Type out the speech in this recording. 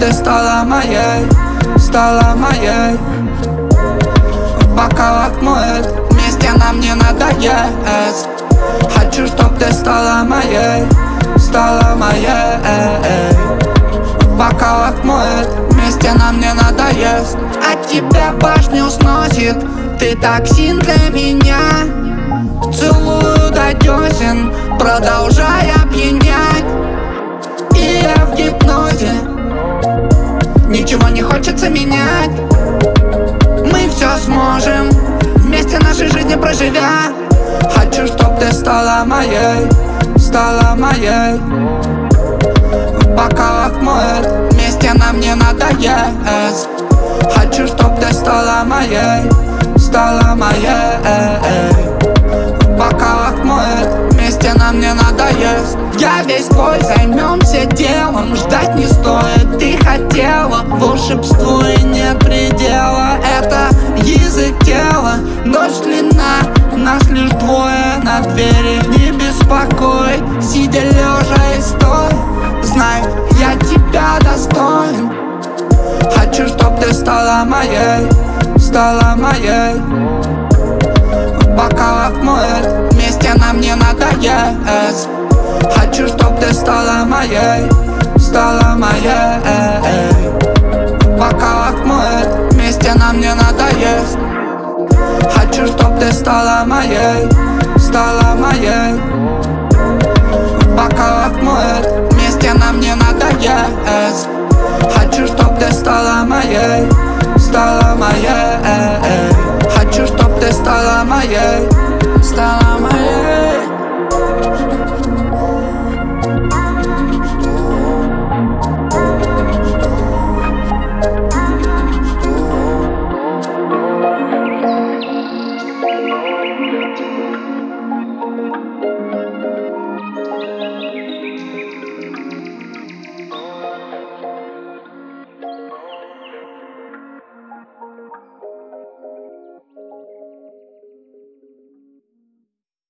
ты стала моей, стала моей. В бокалах моет, вместе нам не надоест. Хочу, чтоб ты стала моей, стала моей. В бокалах моет, вместе нам не надоест. От тебя башню сносит, ты токсин для меня. Целую до десен, продолжая пьянять. И я в гипнозе, ничего не хочется менять. Мы все сможем, вместе нашей жизни проживя. Хочу, чтоб ты стала моей, стала моей. В бокалах моет, вместе нам не надоест. Хочу, чтоб ты стала моей, стала моей. В бокалах моет, вместе нам не надоест. Я весь твой, займемся делом. Ждать не стоит, ты хотела. Волшебству и нет предела. Это язык тела, ночь длинна, нас лишь двое на двери. Не беспокой, сидя лежа и стой. Знай, я тебя достоин. Хочу, чтоб ты стала моей, стала моей. В бокалах моет, вместе нам не надоест. Хочу, чтоб ты стала моей, стала моей. В бокалах моет, вместе нам не надоест. Хочу, чтоб ты стала моей, стала моей. В бокалах моет, вместе нам не надоест. Хочу, чтоб ты стала моей, стала моей. Хочу, чтоб ты стала моей, стала моей.